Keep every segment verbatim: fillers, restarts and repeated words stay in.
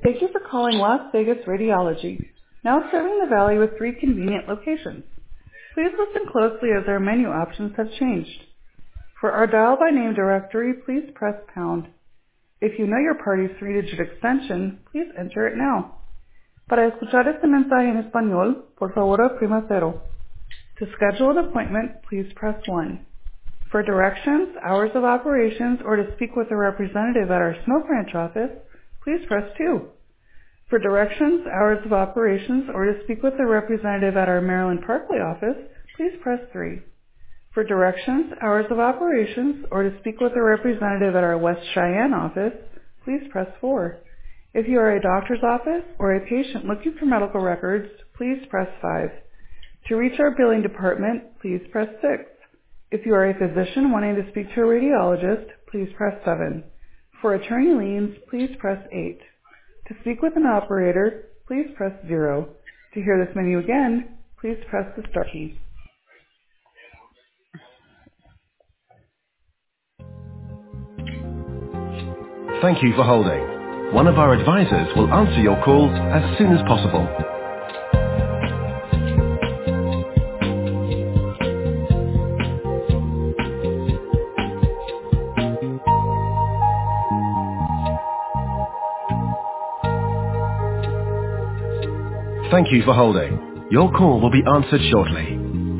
Thank you for calling Las Vegas Radiology, now serving the Valley with three convenient locations. Please listen closely as our menu options have changed. For our dial by name directory, please press pound. If you know your party's three-digit extension, please enter it now. Para escuchar este mensaje en español, por favor oprima cero. To schedule an appointment, please press one. For directions, hours of operations, or to speak with a representative at our Snow Branch office, please press two. For directions, hours of operations, or to speak with a representative at our Maryland Parkway office, please press three. For directions, hours of operations, or to speak with a representative at our West Cheyenne office, please press four. If you are a doctor's office or a patient looking for medical records, please press five. To reach our billing department, please press six. If you are a physician wanting to speak to a radiologist, please press seven. For attorney liens, please press eight. To speak with an operator, please press zero. To hear this menu again, please press the star key. Thank you for holding. One of our advisors will answer your call as soon as possible. Thank you for holding. Your call will be answered shortly.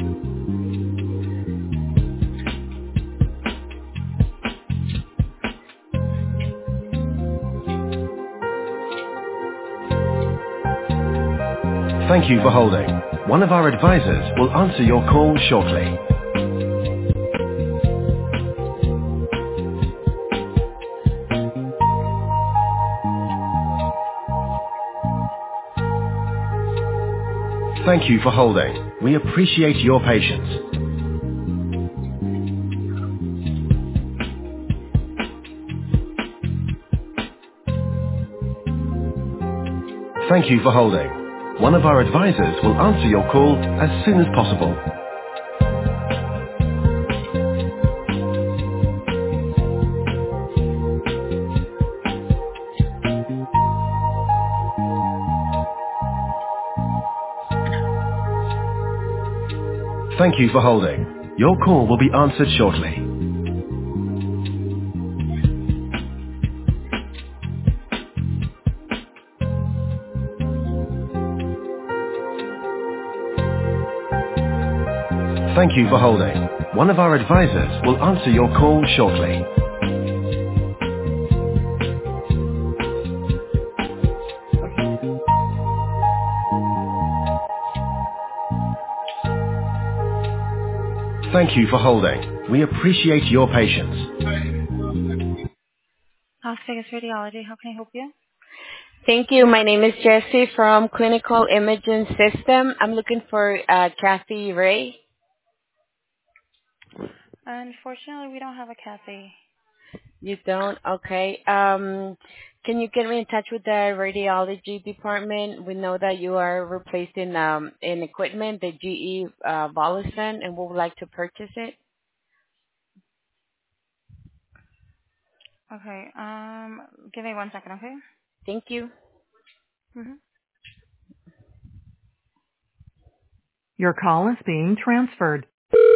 Thank you for holding. One of our advisors will answer your call shortly. Thank you for holding. We appreciate your patience. Thank you for holding. One of our advisors will answer your call as soon as possible. Thank you for holding. Your call will be answered shortly. Thank you for holding. One of our advisors will answer your call shortly. Thank you for holding. We appreciate your patience. Las Vegas Radiology, how can I help you? Thank you. My name is Jessie from Clinical Imaging System. I'm looking for uh, Kathy Ray. Unfortunately, we don't have a Kathy. You don't? Okay. Um, can you get me in touch with the radiology department? We know that you are replacing um, an equipment, the G E uh, Volocen, and we would like to purchase it. Okay, um, give me one second, okay? Thank you. Mm-hmm. Your call is being transferred.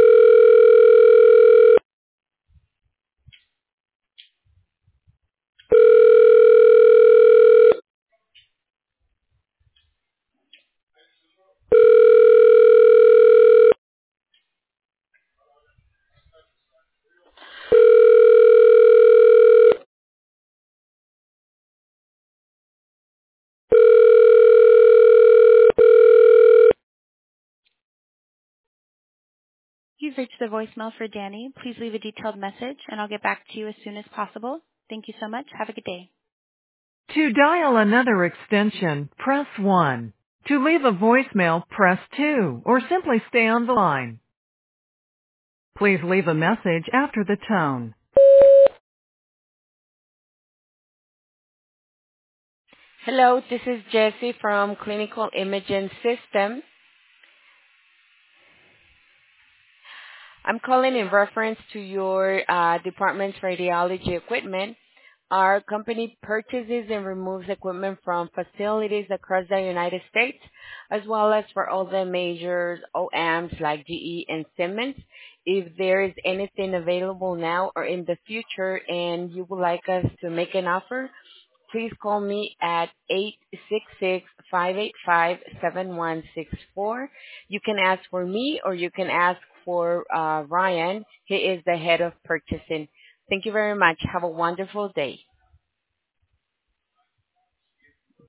You've reached the voicemail for Danny. Please leave a detailed message, and I'll get back to you as soon as possible. Thank you so much. Have a good day. To dial another extension, press one. To leave a voicemail, press two, or simply stay on the line. Please leave a message after the tone. Hello, this is Jessie from Clinical Imaging System. I'm calling in reference to your uh, department's radiology equipment. Our company purchases and removes equipment from facilities across the United States, as well as for all the major O E Ms like G E and Siemens. If there is anything available now or in the future and you would like us to make an offer, please call me at eight six six, five eight five, seven one six four. You can ask for me or you can ask for uh, Ryan. He is the head of purchasing. Thank you very much. Have a wonderful day.